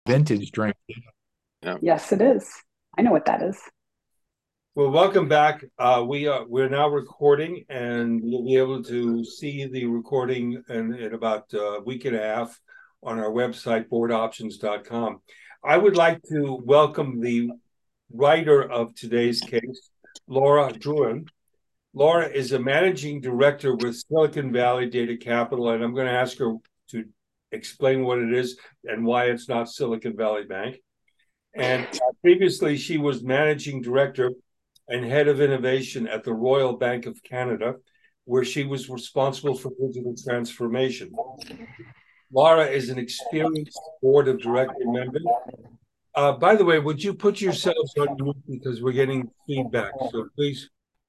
vintage drink. Yeah. Yes, it is. I know what that is. Well, welcome back. We're now recording, and you'll be able to see the recording in about a week and a half on our website, boardoptions.com. I would like to welcome the writer of today's case, Laura Drouin. Laura is a managing director with Silicon Valley Data Capital, and I'm going to ask her to explain what it is and why it's not Silicon Valley Bank. And previously, she was managing director and head of innovation at the Royal Bank of Canada, where she was responsible for digital transformation. Laura is an experienced board of director member. By the way, would you put yourselves on mute because we're getting feedback? So please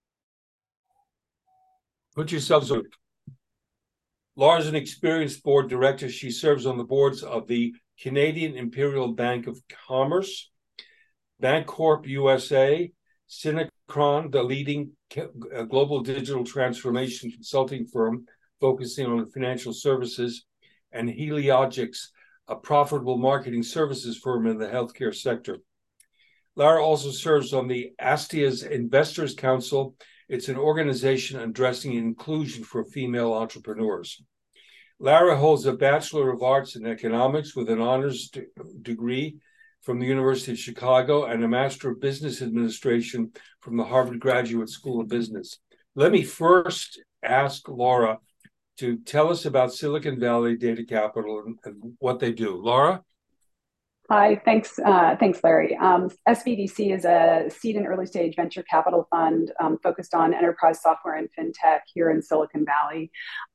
put yourselves on mute. Laura is an experienced board director. She serves on the boards of the Canadian Imperial Bank of Commerce, Bancorp USA, Synchron, the leading global digital transformation consulting firm focusing on financial services, and Heliogix, a profitable marketing services firm in the healthcare sector. Lara also serves on the Astia's Investors Council. It's an organization addressing inclusion for female entrepreneurs. Lara holds a Bachelor of Arts in Economics with an honors degree from the University of Chicago and a Master of Business Administration from the Harvard Graduate School of Business. Let me first ask Laura to tell us about Silicon Valley Data Capital and what they do. Laura? Hi, thanks, Larry. SVDC is a seed and early stage venture capital fund focused on enterprise software and fintech here in Silicon Valley,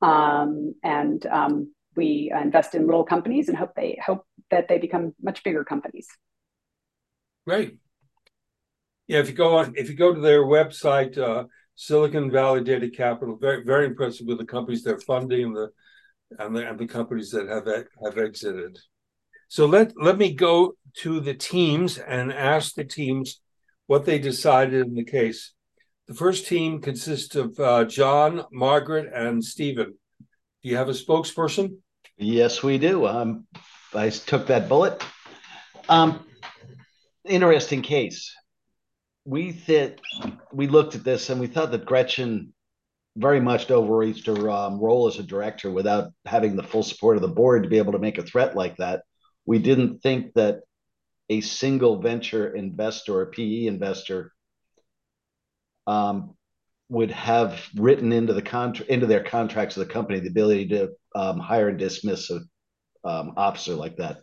we invest in little companies and hope that they become much bigger companies. Great. Yeah, if you go to their website, Silicon Valley Data Capital, very very impressive with the companies they're funding and the companies that have exited. So let me go to the teams and ask the teams what they decided in the case. The first team consists of John, Margaret, and Stephen. Do you have a spokesperson? Yes, we do. I took that bullet. Interesting case. We looked at this and we thought that Gretchen very much overreached her role as a director without having the full support of the board to be able to make a threat like that. We didn't think that a single venture investor or PE investor would have written into their contracts of the company the ability to hire and dismiss an officer like that.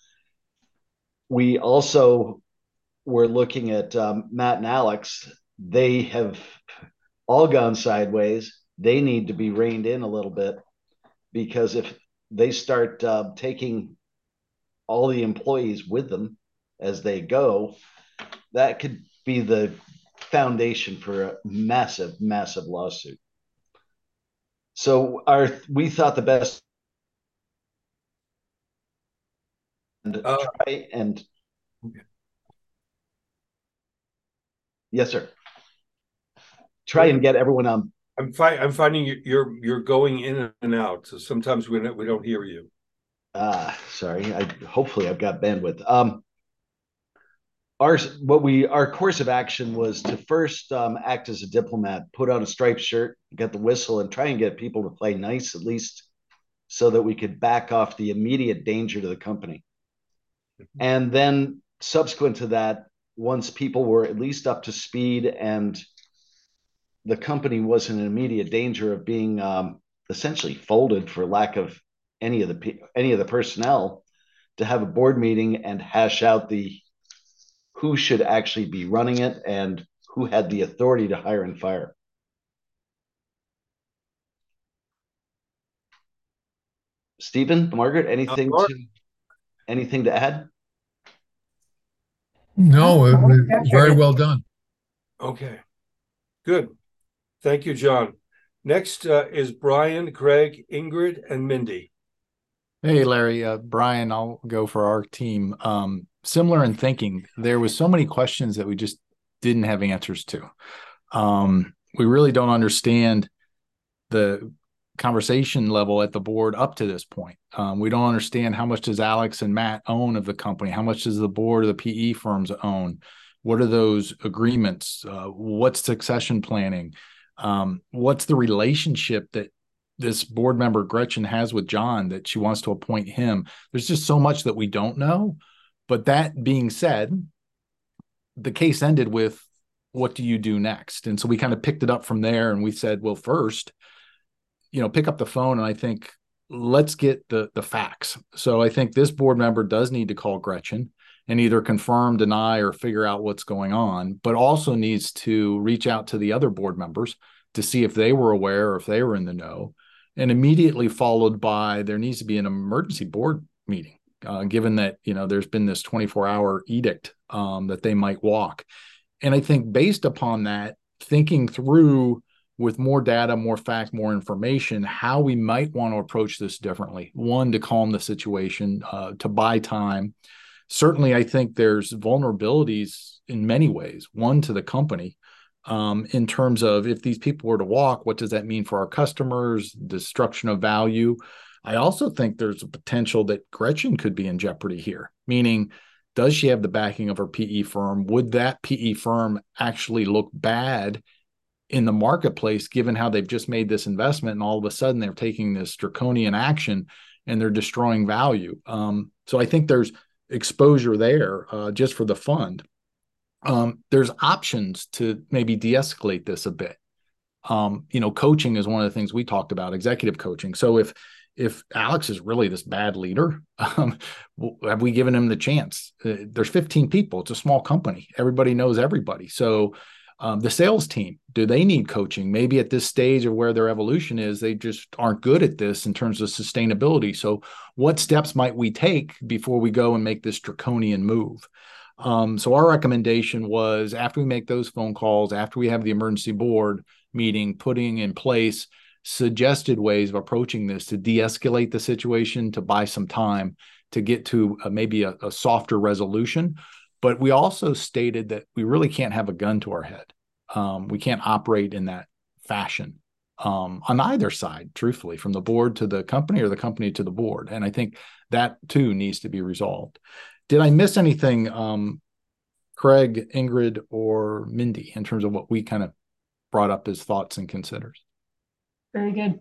We also were looking at Matt and Alex. They have all gone sideways. They need to be reined in a little bit, because if they start taking all the employees with them as they go, that could be the foundation for a massive, massive lawsuit. So we thought the best try and yes, sir. Try and get everyone on. I'm finding you're going in and out, so sometimes we don't hear you. Sorry. Hopefully I've got bandwidth. Our course of action was to first act as a diplomat, put on a striped shirt, get the whistle, and try and get people to play nice, at least, so that we could back off the immediate danger to the company. And then subsequent to that, once people were at least up to speed and the company was in immediate danger of being essentially folded for lack of any of the personnel, to have a board meeting and hash out who should actually be running it and who had the authority to hire and fire. Stephen, Margaret, anything to add? No, it was very well done. Okay, good. Thank you, John. Next is Brian, Craig, Ingrid, and Mindy. Hey, Larry, Brian, I'll go for our team. Similar in thinking, there was so many questions that we just didn't have answers to. We really don't understand the conversation level at the board up to this point. We don't understand how much does Alex and Matt own of the company? How much does the board of the PE firms own? What are those agreements? What's succession planning? What's the relationship that this board member Gretchen has with John that she wants to appoint him? There's just so much that we don't know. But that being said, the case ended with, what do you do next? And so we kind of picked it up from there, and we said, well, first, pick up the phone, and I think let's get the facts. So I think this board member does need to call Gretchen and either confirm, deny, or figure out what's going on, but also needs to reach out to the other board members to see if they were aware or if they were in the know. And immediately followed by, there needs to be an emergency board meeting, given that, there's been this 24-hour edict that they might walk. And I think based upon that, thinking through with more data, more fact, more information, how we might want to approach this differently. One, to calm the situation, to buy time. Certainly, I think there's vulnerabilities in many ways. One, to the company, in terms of if these people were to walk, what does that mean for our customers, destruction of value? I also think there's a potential that Gretchen could be in jeopardy here, meaning, does she have the backing of her PE firm? Would that PE firm actually look bad in the marketplace, given how they've just made this investment and all of a sudden they're taking this draconian action and they're destroying value? So I think there's exposure there just for the fund. There's options to maybe de-escalate this a bit. Coaching is one of the things we talked about, executive coaching. So if Alex is really this bad leader, have we given him the chance? There's 15 people. It's a small company. Everybody knows everybody. So the sales team, do they need coaching? Maybe at this stage of where their evolution is, they just aren't good at this in terms of sustainability. So what steps might we take before we go and make this draconian move? So our recommendation was, after we make those phone calls, after we have the emergency board meeting, putting in place suggested ways of approaching this to de-escalate the situation, to buy some time to get to maybe a softer resolution. But we also stated that we really can't have a gun to our head. We can't operate in that fashion on either side, truthfully, from the board to the company or the company to the board. And I think that too needs to be resolved. Did I miss anything, Craig, Ingrid, or Mindy, in terms of what we kind of brought up as thoughts and considers? Very good.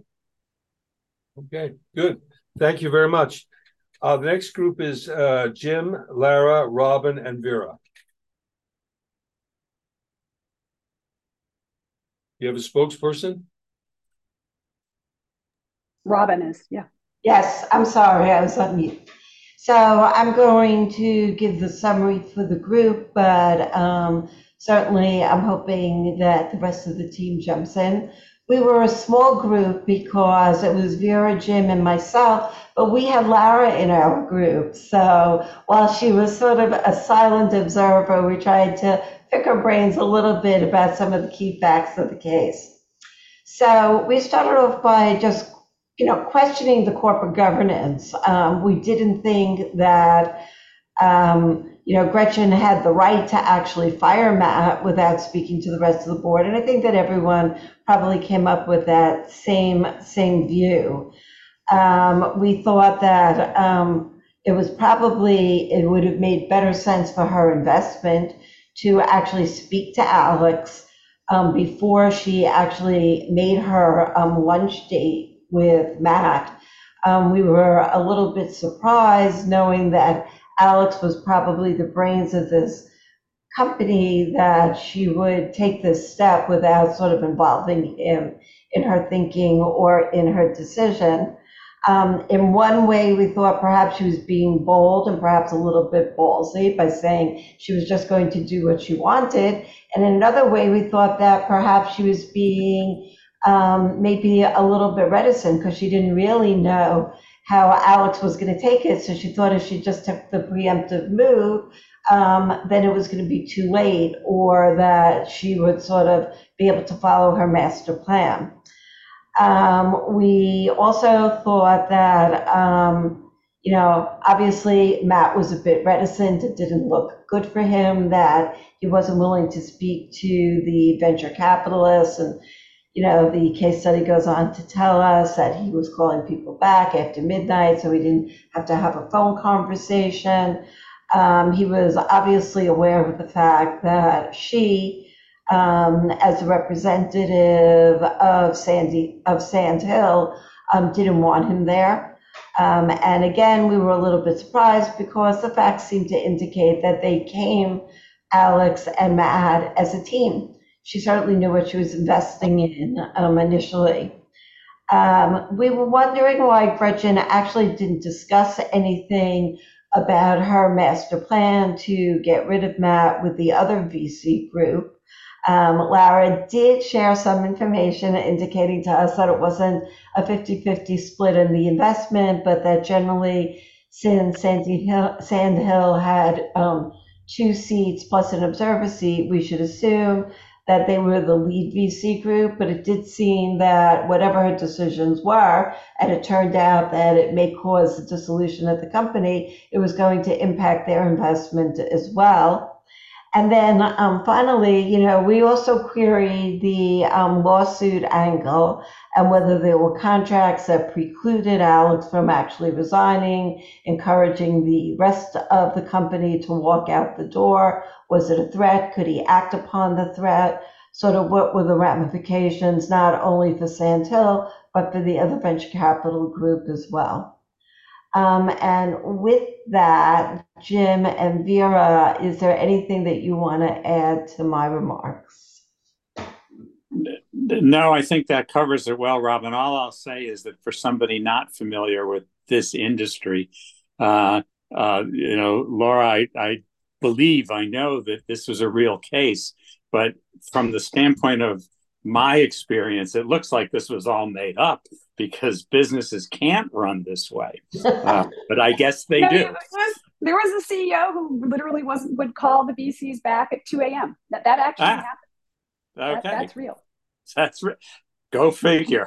Okay, good. Thank you very much. The next group is Jim, Lara, Robin, and Vera. You have a spokesperson? Robin is, yeah. Yes, I'm sorry, I was on mute. So I'm going to give the summary for the group, but certainly I'm hoping that the rest of the team jumps in. We were a small group because it was Vera, Jim, and myself, but we had Lara in our group. So while she was sort of a silent observer, we tried to pick her brains a little bit about some of the key facts of the case. So we started off by just questioning the corporate governance. We didn't think that Gretchen had the right to actually fire Matt without speaking to the rest of the board. And I think that everyone probably came up with that same view. We thought that it would have made better sense for her investment to actually speak to Alex before she actually made her lunch date with Matt. We were a little bit surprised knowing that Alex was probably the brains of this company, that she would take this step without sort of involving him in her thinking or in her decision. In one way, we thought perhaps she was being bold and perhaps a little bit ballsy by saying she was just going to do what she wanted. And in another way, we thought that perhaps she was being maybe a little bit reticent because she didn't really know how Alex was going to take it. So she thought if she just took the preemptive move, then it was going to be too late, or that she would sort of be able to follow her master plan. We also thought that, obviously Matt was a bit reticent. It didn't look good for him that he wasn't willing to speak to the venture capitalists, and The case study goes on to tell us that he was calling people back after midnight, so he didn't have to have a phone conversation. He was obviously aware of the fact that she, as a representative of Sand Hill, didn't want him there. And again, we were a little bit surprised because the facts seemed to indicate that they came, Alex and Matt, as a team. She certainly knew what she was investing in initially. We were wondering why Gretchen actually didn't discuss anything about her master plan to get rid of Matt with the other VC group. Lara did share some information indicating to us that it wasn't a 50-50 split in the investment, but that generally, since Sand Hill had 2 seats plus an observer seat, we should assume that they were the lead VC group, but it did seem that whatever her decisions were, and it turned out that it may cause the dissolution of the company, it was going to impact their investment as well. And then finally, we also queried the lawsuit angle and whether there were contracts that precluded Alex from actually resigning, encouraging the rest of the company to walk out the door. Was it a threat? Could he act upon the threat? Sort of what were the ramifications, not only for Sand Hill, but for the other venture capital group as well. And with that, Jim and Vera, is there anything that you want to add to my remarks? No, I think that covers it well, Robin. All I'll say is that for somebody not familiar with this industry, Laura, I believe, I know that this was a real case, but from the standpoint of my experience, it looks like this was all made up because businesses can't run this way. But I guess they do. There was a CEO who literally would call the VCs back at 2 a.m. That actually happened. Okay. That's real. That's right. Go figure.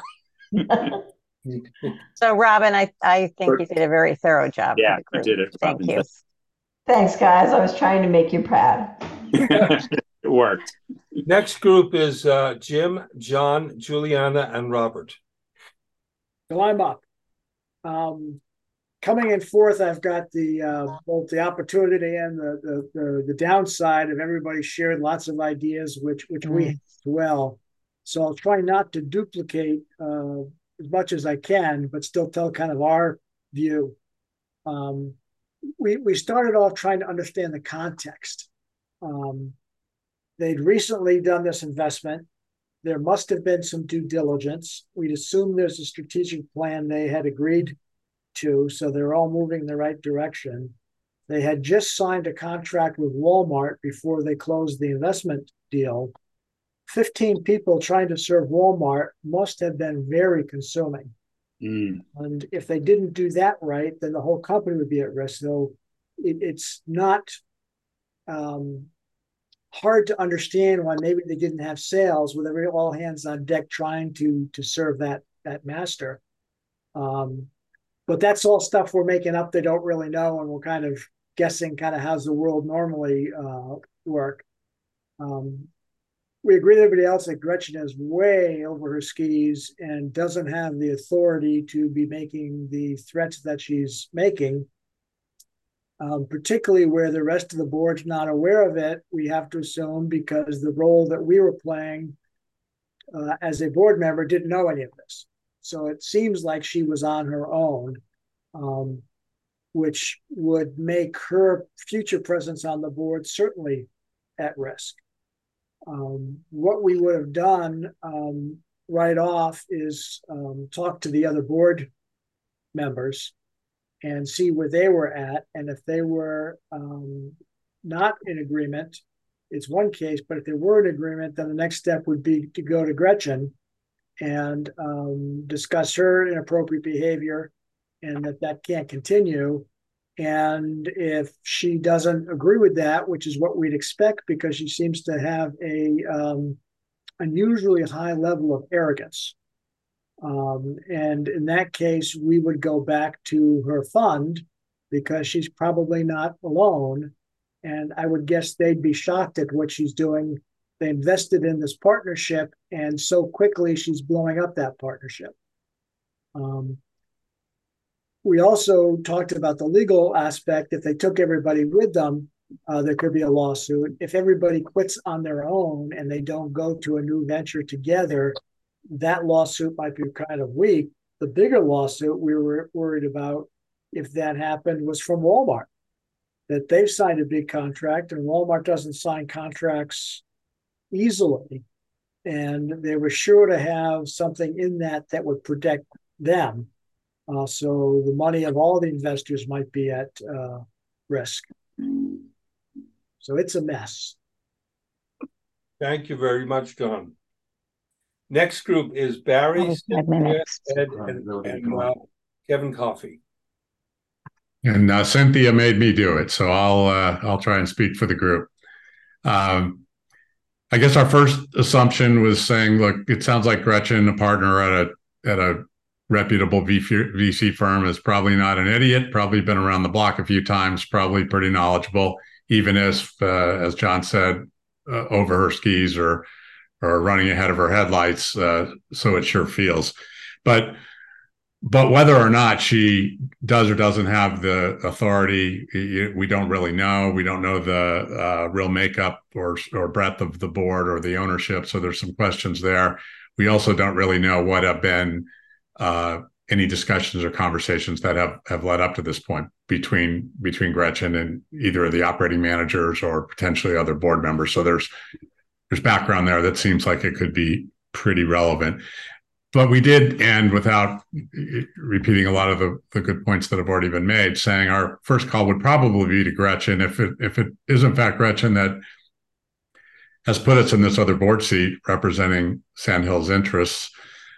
So, Robin, I think you did a very thorough job. Yeah, you did it. Thank you. Thanks, guys. I was trying to make you proud. It worked. Next group is Jim, John, Juliana, and Robert. So I'm up. Coming in fourth, I've got both the opportunity and the downside of everybody shared lots of ideas, which we have as well. So I'll try not to duplicate as much as I can, but still tell kind of our view. We started off trying to understand the context. They'd recently done this investment. There must have been some due diligence. We'd assume there's a strategic plan they had agreed to, so they're all moving in the right direction. They had just signed a contract with Walmart before they closed the investment deal. 15 people trying to serve Walmart must have been very consuming. And if they didn't do that right, then the whole company would be at risk. So it's not hard to understand why maybe they didn't have sales with all hands on deck trying to serve that master. But that's all stuff we're making up. They don't really know, and we're kind of guessing kind of how's the world normally work. We agree with everybody else that Gretchen is way over her skis and doesn't have the authority to be making the threats that she's making. Particularly where the rest of the board's not aware of it, we have to assume because the role that we were playing as a board member didn't know any of this. So it seems like she was on her own, which would make her future presence on the board certainly at risk. What we would have done right off is talk to the other board members and see where they were at. And if they were not in agreement, it's one case, but if they were in agreement, then the next step would be to go to Gretchen and discuss her inappropriate behavior and that can't continue. And if she doesn't agree with that, which is what we'd expect because she seems to have a unusually high level of arrogance. And in that case, we would go back to her fund because she's probably not alone. And I would guess they'd be shocked at what she's doing They invested in this partnership, and so quickly she's blowing up that partnership. We also talked about the legal aspect. If they took everybody with them, there could be a lawsuit. If everybody quits on their own and they don't go to a new venture together, that lawsuit might be kind of weak. The bigger lawsuit we were worried about, if that happened, was from Walmart, that they've signed a big contract, and Walmart doesn't sign contracts easily. And they were sure to have something in that that would protect them. So the money of all the investors might be at risk. So it's a mess. Thank you very much, Don. Next group is Barry, Cynthia, Ed, and Kevin Coffey. And Cynthia made me do it, so I'll try and speak for the group. I guess our first assumption was saying, look, it sounds like Gretchen, a partner at a reputable VC firm, is probably not an idiot, probably been around the block a few times, probably pretty knowledgeable, even as John said, over her skis or running ahead of her headlights. So it sure feels. But whether or not she does or doesn't have the authority, we don't really know. We don't know the real makeup or breadth of the board or the ownership. So there's some questions there. We also don't really know what have been any discussions or conversations that have led up to this point between Gretchen and either of the operating managers or potentially other board members. So there's background there that seems like it could be pretty relevant. But we did end, without repeating a lot of the good points that have already been made, saying our first call would probably be to Gretchen. If it is in fact Gretchen that has put us in this other board seat representing Sandhills' interests,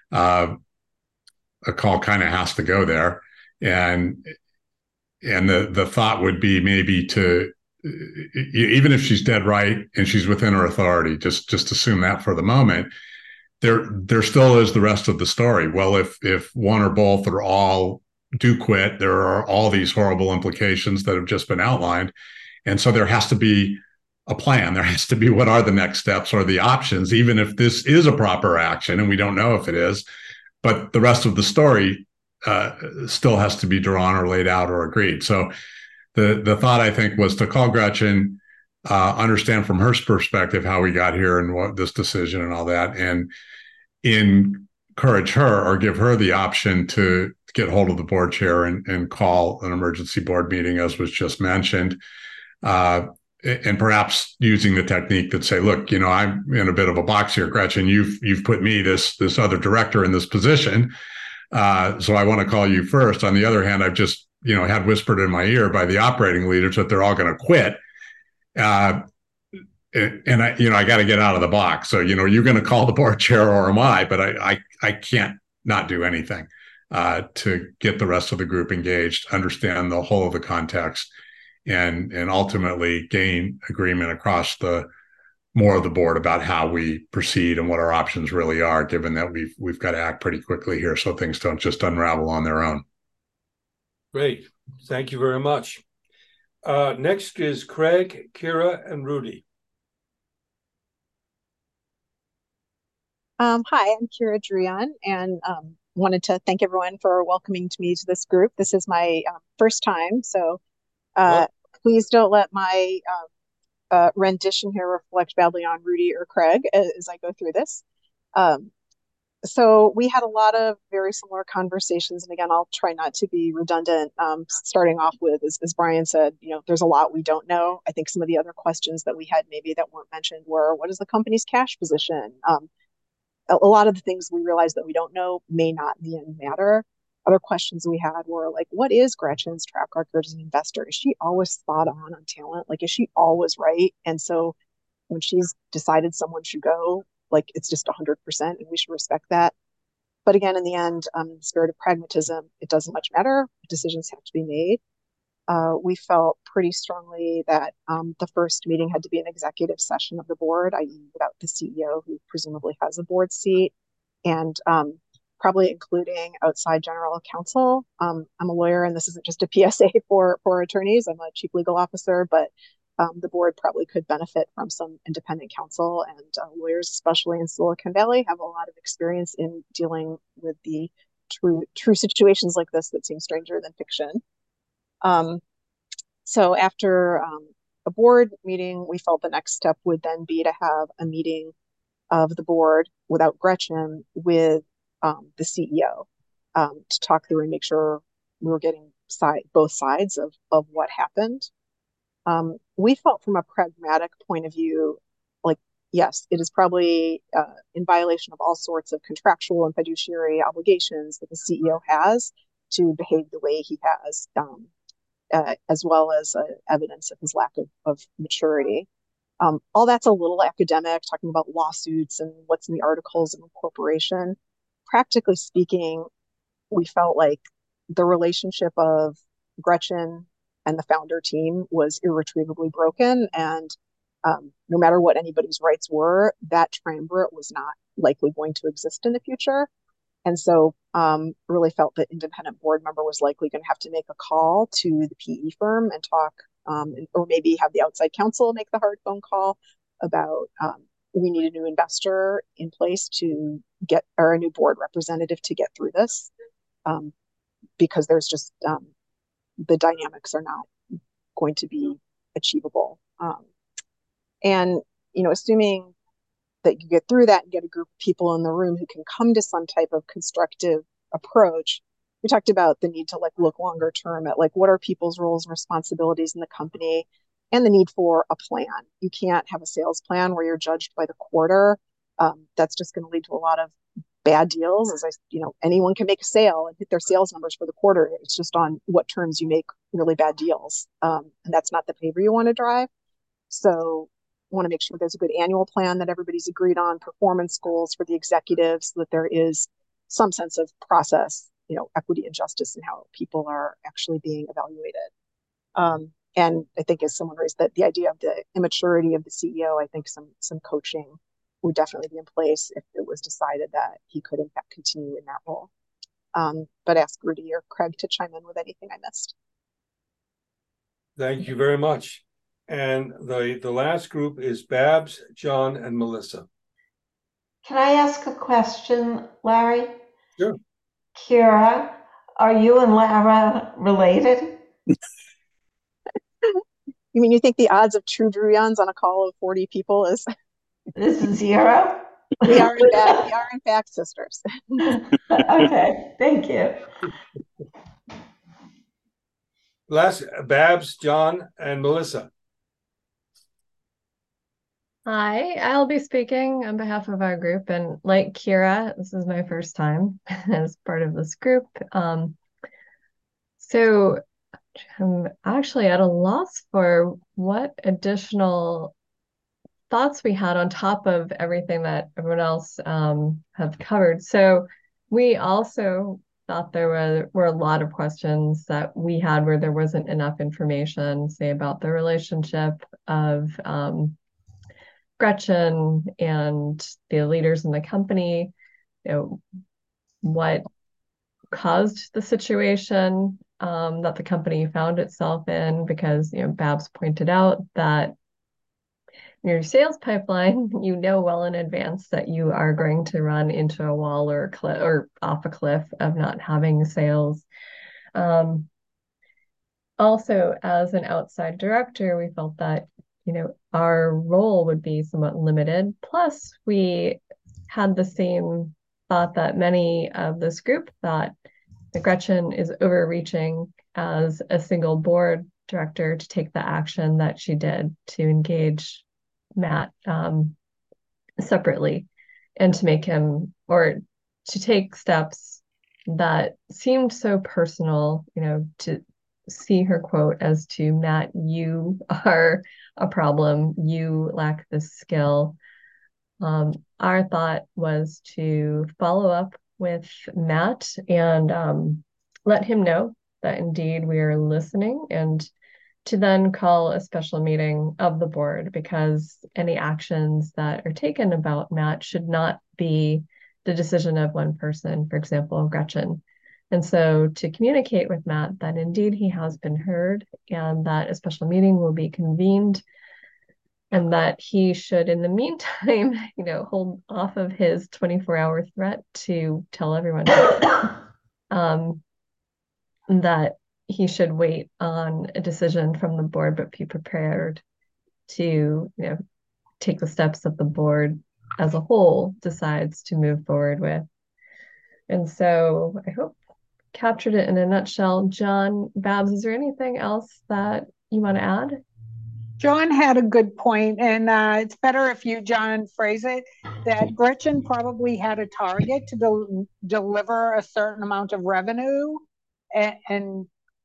a call kind of has to go there. And the thought would be maybe to, even if she's dead right and she's within her authority, just assume that for the moment. There still is the rest of the story. Well, if one or both or all do quit, there are all these horrible implications that have just been outlined. And so there has to be a plan. There has to be what are the next steps or the options, even if this is a proper action, and we don't know if it is, but the rest of the story still has to be drawn or laid out or agreed. So the thought, I think, was to call Gretchen, understand from her perspective how we got here and what this decision and all that, and encourage her or give her the option to get hold of the board chair and call an emergency board meeting, as was just mentioned, and perhaps using the technique that say, look, I'm in a bit of a box here, Gretchen, you've put me, this other director, in this position, so I want to call you first. On the other hand, I've just had whispered in my ear by the operating leaders that they're all going to quit. And I got to get out of the box. So, you're going to call the board chair or am I, but I can't not do anything to get the rest of the group engaged, understand the whole of the context, and ultimately gain agreement across more of the board about how we proceed and what our options really are, given that we've got to act pretty quickly here so things don't just unravel on their own. Great. Thank you very much. Next is Craig, Kira, and Rudy. Hi, I'm Kira Drian, and wanted to thank everyone for welcoming me to this group. This is my first time, so please don't let my rendition here reflect badly on Rudy or Craig as I go through this. So we had a lot of very similar conversations, and again, I'll try not to be redundant. Starting off with, as Brian said, there's a lot we don't know. I think some of the other questions that we had maybe that weren't mentioned were, what is the company's cash position? A lot of the things we realized that we don't know may not in the end matter. Other questions we had were like, what is Gretchen's track record as an investor? Is she always spot on talent? Like, is she always right? And so when she's decided someone should go, it's just 100%, and we should respect that. But again, in the end, in the spirit of pragmatism, it doesn't much matter. Decisions have to be made. We felt pretty strongly that the first meeting had to be an executive session of the board, i.e. without the CEO, who presumably has a board seat, and probably including outside general counsel. I'm a lawyer, and this isn't just a PSA for attorneys. I'm a chief legal officer, but the board probably could benefit from some independent counsel, and lawyers, especially in Silicon Valley, have a lot of experience in dealing with the true situations like this that seem stranger than fiction. So after a board meeting, we felt the next step would then be to have a meeting of the board without Gretchen with the CEO to talk through and make sure we were getting both sides of what happened. We felt from a pragmatic point of view, like, yes, it is probably in violation of all sorts of contractual and fiduciary obligations that the CEO has to behave the way he has, as well as evidence of his lack of maturity. All that's a little academic, talking about lawsuits and what's in the articles of incorporation. Practically speaking, we felt like the relationship of Gretchen and the founder team was irretrievably broken. And no matter what anybody's rights were, that triumvirate was not likely going to exist in the future. And so really felt that independent board member was likely going to have to make a call to the PE firm and talk, or maybe have the outside counsel make the hard phone call about we need a new investor in place to get, or a new board representative to get through this, because there's just the dynamics are not going to be achievable. And, assuming that you get through that and get a group of people in the room who can come to some type of constructive approach, we talked about the need to look longer term at what are people's roles and responsibilities in the company, and the need for a plan. You can't have a sales plan where you're judged by the quarter. That's just going to lead to a lot of bad deals. Anyone can make a sale and hit their sales numbers for the quarter. It's just on what terms you make really bad deals. And that's not the behavior you want to drive. So want to make sure there's a good annual plan that everybody's agreed on, performance goals for the executives, so that there is some sense of process, equity and justice in how people are actually being evaluated. And I think, as someone raised, that the idea of the immaturity of the CEO, I think some coaching would definitely be in place if it was decided that he could in fact continue in that role. But ask Rudy or Craig to chime in with anything I missed. Thank you very much. And the last group is Babs, John, and Melissa. Can I ask a question, Larry? Sure. Kira, are you and Lara related? You mean you think the odds of true Druyans on a call of 40 people is? This is zero? We are in fact sisters. Okay, thank you. Last, Babs, John, and Melissa. Hi, I'll be speaking on behalf of our group, and like Kira, this is my first time as part of this group. So I'm actually at a loss for what additional thoughts we had on top of everything that everyone else have covered. So we also thought there were a lot of questions that we had where there wasn't enough information, say, about the relationship of Gretchen and the leaders in the company, what caused the situation that the company found itself in, because Babs pointed out that in your sales pipeline, well in advance that you are going to run into a wall or a cliff, or off a cliff of not having sales. Also, as an outside director, we felt that our role would be somewhat limited. Plus, we had the same thought that many of this group thought that Gretchen is overreaching as a single board director to take the action that she did to engage Matt separately, and to make him, or to take steps that seemed so personal, to see her quote as to Matt, you are a problem, you lack this skill. Our thought was to follow up with Matt and let him know that indeed we are listening, and to then call a special meeting of the board, because any actions that are taken about Matt should not be the decision of one person, for example, Gretchen. And so to communicate with Matt that indeed he has been heard and that a special meeting will be convened and that he should, in the meantime, hold off of his 24-hour threat to tell everyone that he should wait on a decision from the board, but be prepared to, take the steps that the board as a whole decides to move forward with. And so I hope captured it in a nutshell. John, Babs, is there anything else that you want to add? John had a good point, and it's better if you, John, phrase it, that Gretchen probably had a target to deliver a certain amount of revenue, and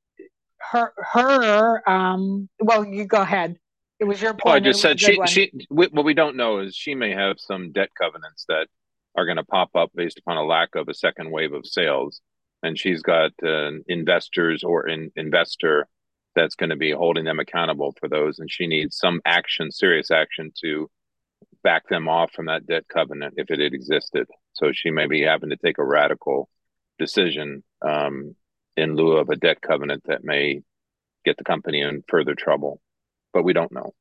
well, you go ahead. It was your point. Well, I just said what we don't know is she may have some debt covenants that are going to pop up based upon a lack of a second wave of sales. And she's got investors or an investor that's going to be holding them accountable for those. And she needs some action, serious action, to back them off from that debt covenant if it had existed. So she may be having to take a radical decision in lieu of a debt covenant that may get the company in further trouble. But we don't know.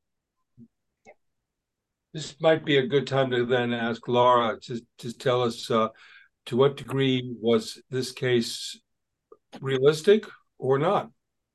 This might be a good time to then ask Laura to tell us to what degree was this case realistic or not?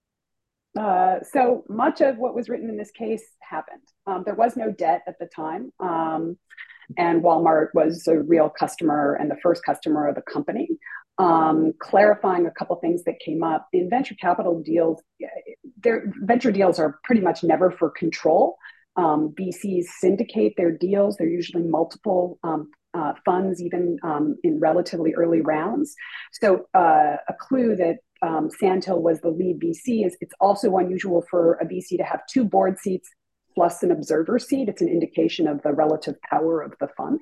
So much of what was written in this case happened. There was no debt at the time, and Walmart was a real customer and the first customer of the company. Clarifying a couple things that came up, in venture capital deals, venture deals are pretty much never for control. VCs syndicate their deals. They're usually multiple funds, even in relatively early rounds. So a clue that Sandhill was the lead VC is it's also unusual for a VC to have 2 board seats plus an observer seat. It's an indication of the relative power of the fund.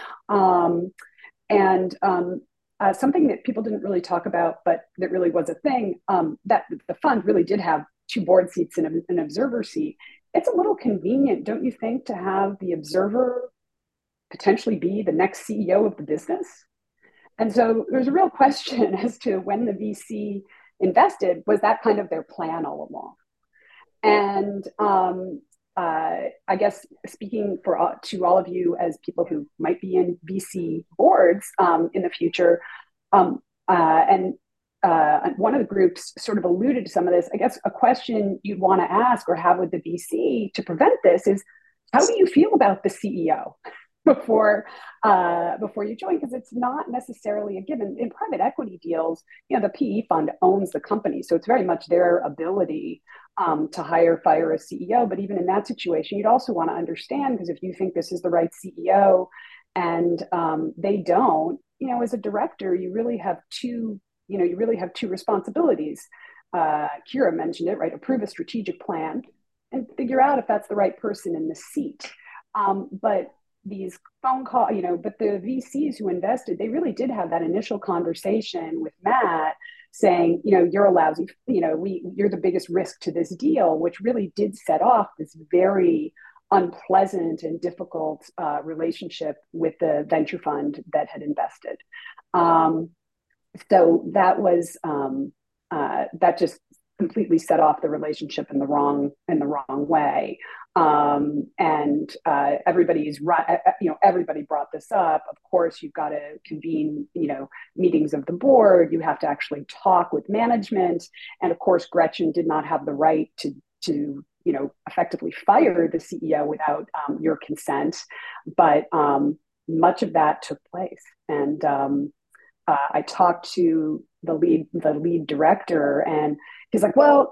Something that people didn't really talk about, but that really was a thing, that the fund really did have 2 board seats and an observer seat. It's a little convenient, don't you think, to have the observer potentially be the next CEO of the business? And so there's a real question as to when the VC invested, was that kind of their plan all along? And I guess speaking to all of you as people who might be in VC boards in the future, one of the groups sort of alluded to some of this. I guess a question you'd want to ask or have with the VC to prevent this is, how do you feel about the CEO before you join? Because it's not necessarily a given. In private equity deals, the PE fund owns the company, so it's very much their ability to hire, fire a CEO. But even in that situation, you'd also want to understand, because if you think this is the right CEO and they don't, as a director, you really have two responsibilities. Kira mentioned it, right? Approve a strategic plan and figure out if that's the right person in the seat. But these phone call, but the VCs who invested, they really did have that initial conversation with Matt saying, you're a lousy, you're the biggest risk to this deal, which really did set off this very unpleasant and difficult relationship with the venture fund that had invested. So that was that just completely set off the relationship in the wrong way. Everybody's right. Everybody brought this up. Of course, you've got to convene, meetings of the board. You have to actually talk with management. And of course, Gretchen did not have the right to effectively fire the CEO without your consent. But much of that took place. And I talked to the lead director, and he's like, well,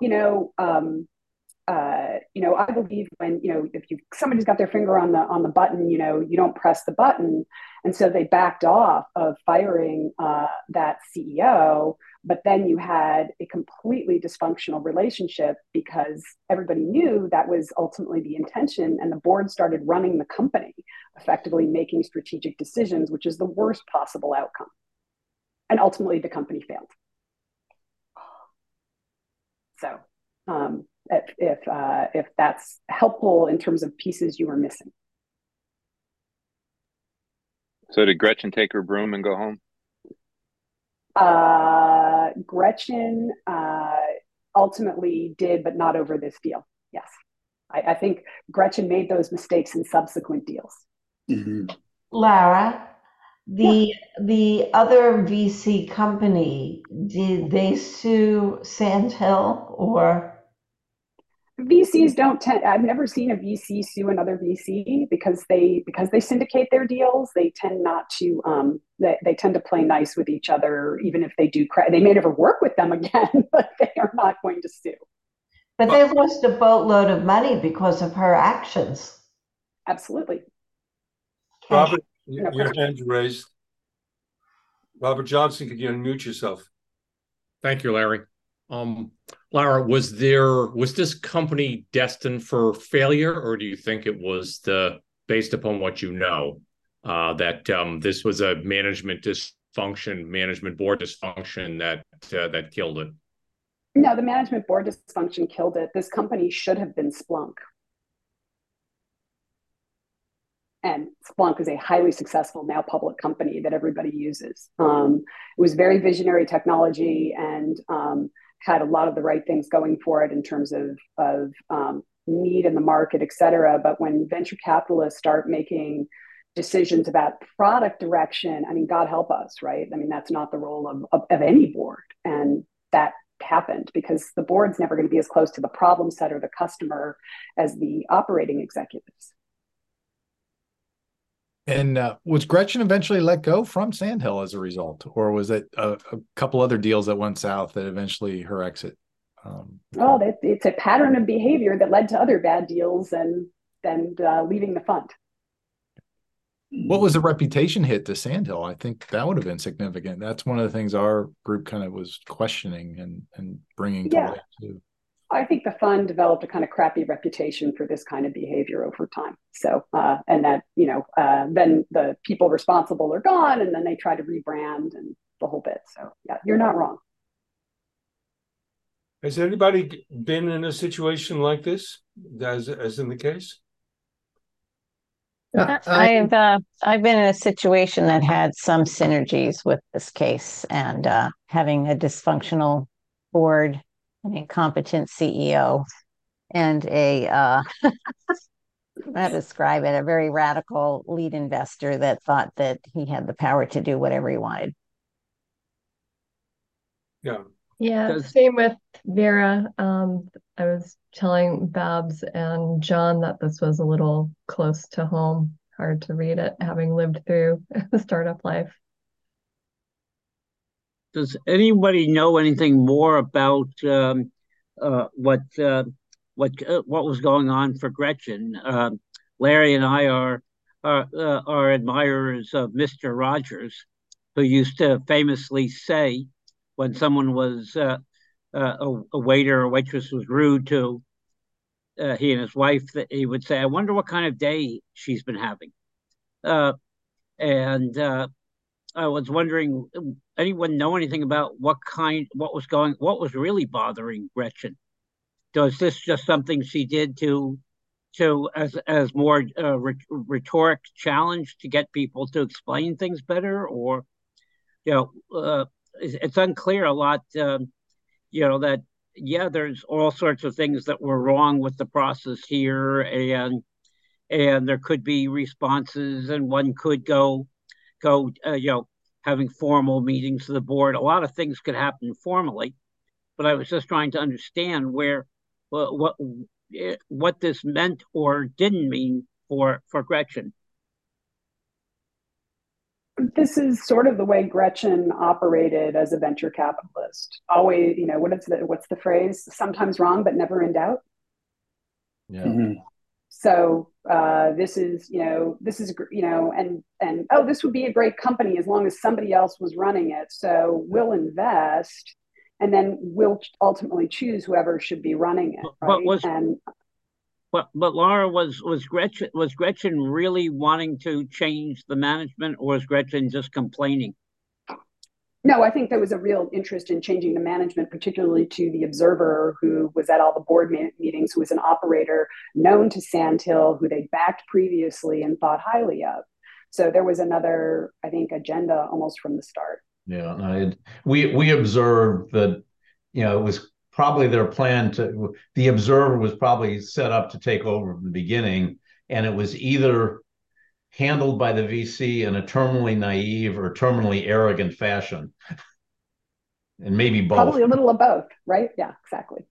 I believe when, if somebody's got their finger on the button, you don't press the button. And so they backed off of firing that CEO, but then you had a completely dysfunctional relationship because everybody knew that was ultimately the intention, and the board started running the company, effectively making strategic decisions, which is the worst possible outcome. And ultimately the company failed. So if that's helpful in terms of pieces you were missing. So did Gretchen take her broom and go home? Gretchen ultimately did, but not over this deal. Yes. I think Gretchen made those mistakes in subsequent deals. Mm-hmm. Lara, the other VC company, did they sue Sandhill or? VCs don't tend. I've never seen a VC sue another VC because they syndicate their deals. They tend not to. They tend to play nice with each other, even if they do. They may never work with them again, but they are not going to sue. But they lost a boatload of money because of her actions. Absolutely. Robert, your hand's raised. Robert Johnson, could you unmute yourself? Thank you, Larry. Lara, was this company destined for failure, or do you think it was based upon what you know, that this was a management board dysfunction that killed it? No, the management board dysfunction killed it. This company should have been Splunk. And Splunk is a highly successful, now public company that everybody uses. It was very visionary technology and had a lot of the right things going for it in terms of need in the market, et cetera. But when venture capitalists start making decisions about product direction, I mean, God help us, right? I mean, that's not the role of any board. And that happened because the board's never going to be as close to the problem set or the customer as the operating executives. And was Gretchen eventually let go from Sandhill as a result, or was it a couple other deals that went south that eventually her exit? Well, it's a pattern of behavior that led to other bad deals and then leaving the fund. What was the reputation hit to Sandhill? I think that would have been significant. That's one of the things our group kind of was questioning and bringing to light too. I think the fund developed a kind of crappy reputation for this kind of behavior over time. So, and that, then the people responsible are gone and then they try to rebrand and the whole bit. So yeah, you're not wrong. Has anybody been in a situation like this, as in the case? I've been in a situation that had some synergies with this case, and having a dysfunctional board, an incompetent CEO, and how to describe it, a very radical lead investor that thought that he had the power to do whatever he wanted. Yeah, same with Vera. I was telling Babs and John that this was a little close to home, hard to read it, having lived through startup life. Does anybody know anything more about what was going on for Gretchen? Larry and I are admirers of Mr. Rogers, who used to famously say, when someone was a waiter or waitress was rude to he and his wife, that he would say, "I wonder what kind of day she's been having." And I was wondering, anyone know anything about what was really bothering Gretchen? Was this just something she did as more rhetoric challenge to get people to explain things better, or it's unclear a lot, that, there's all sorts of things that were wrong with the process here, and there could be responses, and one could go, having formal meetings of the board. A lot of things could happen formally, but I was just trying to understand what this meant or didn't mean for Gretchen. This is sort of the way Gretchen operated as a venture capitalist. Always, what's the phrase? Sometimes wrong, but never in doubt. Yeah. Mm-hmm. So this is this would be a great company as long as somebody else was running it. So we'll invest, and then we'll ultimately choose whoever should be running it. Right? But Lara, was Gretchen really wanting to change the management, or was Gretchen just complaining? No, I think there was a real interest in changing the management, particularly to the observer who was at all the board meetings, who was an operator known to Sandhill, who they backed previously and thought highly of. So there was another, I think, agenda almost from the start. Yeah, we observed that, it was probably their plan to. The observer was probably set up to take over from the beginning, and it was either handled by the VC in a terminally naive or terminally arrogant fashion, and maybe both. Probably a little of both, right? Yeah, exactly.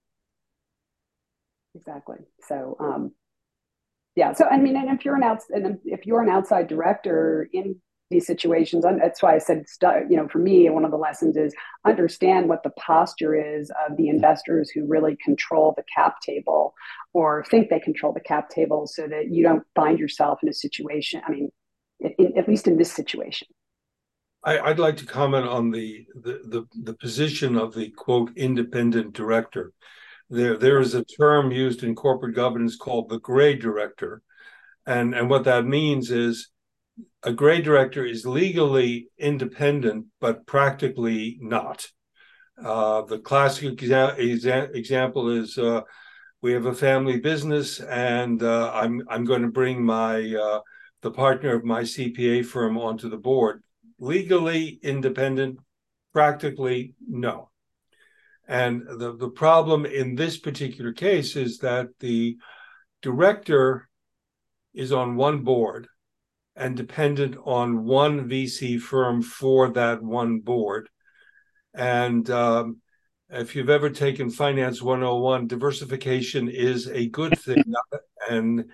So, yeah. So I mean, and if you're an outside director in these situations, that's why I said, for me, one of the lessons is understand what the posture is of the investors who really control the cap table or think they control the cap table, so that you don't find yourself in a situation. I mean, at least in this situation. I'd like to comment on the position of the quote independent director. There is a term used in corporate governance called the gray director, and what that means is a gray director is legally independent but practically not. The classic example is we have a family business, and I'm going to bring the partner of my CPA firm onto the board. Legally independent, practically no. And the problem in this particular case is that the director is on one board and dependent on one VC firm for that one board. And if you've ever taken Finance 101, diversification is a good thing. And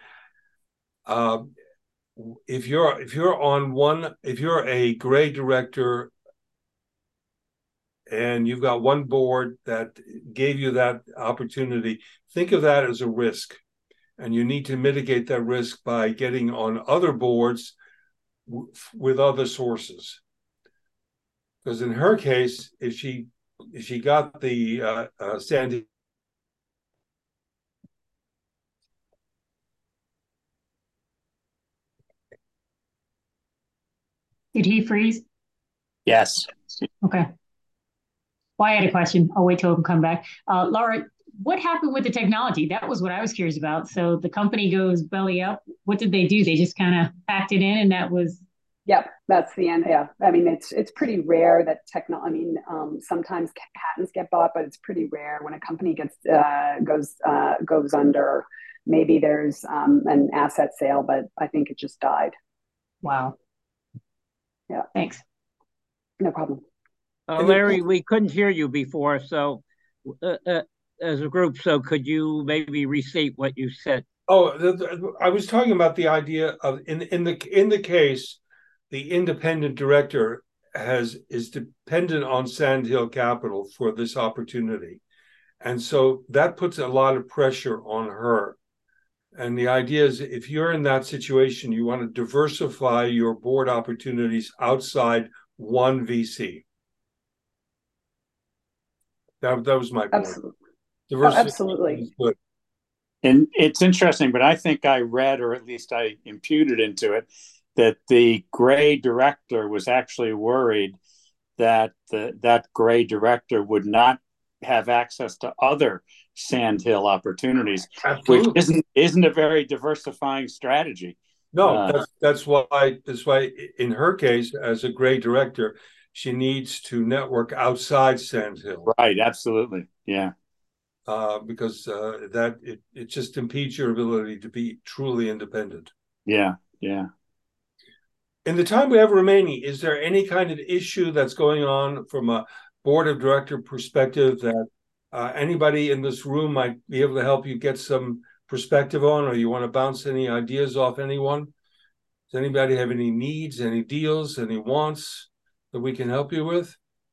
if you're a gray director and you've got one board that gave you that opportunity, think of that as a risk. And you need to mitigate that risk by getting on other boards with other sources. Because in her case, if she got the Sandy. Did he freeze? Yes. Okay. Well, I had a question. I'll wait till he come back. Laura, what happened with the technology? That was what I was curious about. So the company goes belly up. What did they do? They just kind of packed it in, and that was. Yep, that's the end. Yeah, I mean, it's pretty rare that sometimes patents get bought, but it's pretty rare when a company goes under. Maybe there's an asset sale, but I think it just died. Wow. Yeah. Thanks. No problem. Larry, we couldn't hear you before, so as a group, so could you maybe restate what you said? Oh, I was talking about the idea of in the case, the independent director is dependent on Sandhill Capital for this opportunity, and so that puts a lot of pressure on her. And the idea is, if you're in that situation, you want to diversify your board opportunities outside one VC. That was my point. Absolutely. Good. And it's interesting, but I think I read, or at least I imputed into it, that the gray director was actually worried that that gray director would not have access to other Sandhill opportunities, Absolutely. Which isn't a very diversifying strategy. No, that's why in her case, as a gray director, she needs to network outside Sandhill. Right, absolutely. Yeah. Because it just impedes your ability to be truly independent. Yeah, yeah. In the time we have remaining, is there any kind of issue that's going on from a board of director perspective that anybody in this room might be able to help you get some perspective on, or you want to bounce any ideas off anyone? Does anybody have any needs, any deals, any wants that we can help you with?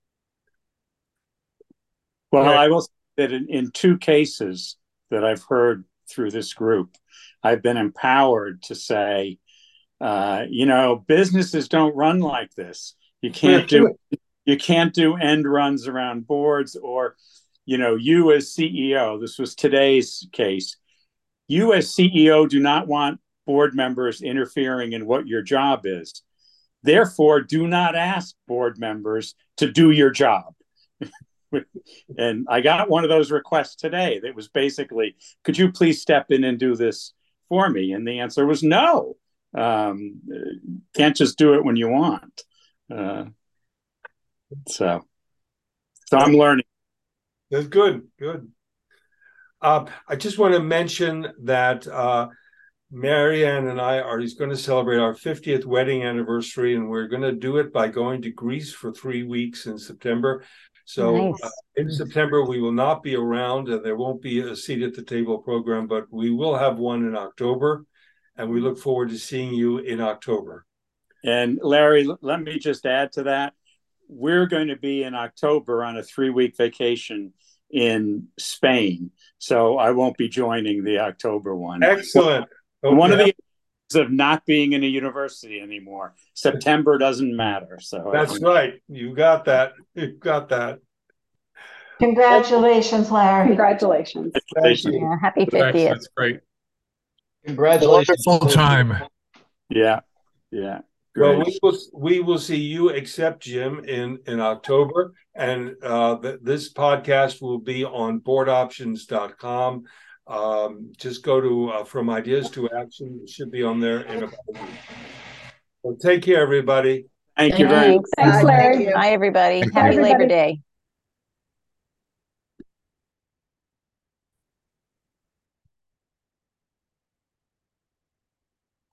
Well, I will say that in two cases that I've heard through this group, I've been empowered to say, businesses don't run like this. You can't do end runs around boards, or, you as CEO, this was today's case, you as CEO do not want board members interfering in what your job is. Therefore, do not ask board members to do your job. And I got one of those requests today that was basically, could you please step in and do this for me? And the answer was no. Can't just do it when you want. So I'm learning. That's good. Good. I just want to mention that Marianne and I are going to celebrate our 50th wedding anniversary, and we're going to do it by going to Greece for 3 weeks in September. So Nice. in September, we will not be around, and there won't be a seat at the table program, but we will have one in October, and we look forward to seeing you in October. And Larry, let me just add to that. We're going to be in October on a 3-week vacation in Spain. So I won't be joining the October one. Excellent. One of the of not being in a university anymore. September doesn't matter. So that's right. You got that. You got that. Congratulations, Larry. Congratulations. Yeah, happy 50th. That's great. Congratulations. Wonderful time. Yeah. Yeah. Well, Great. we will see you, except Jim, in October, and this podcast will be on boardoptions.com. Just go to From Ideas to Action. It should be on there in about a week. Well, take care, everybody. Thank you very much. Thanks, Larry. Bye, everybody. Bye, Happy everybody. Labor Day.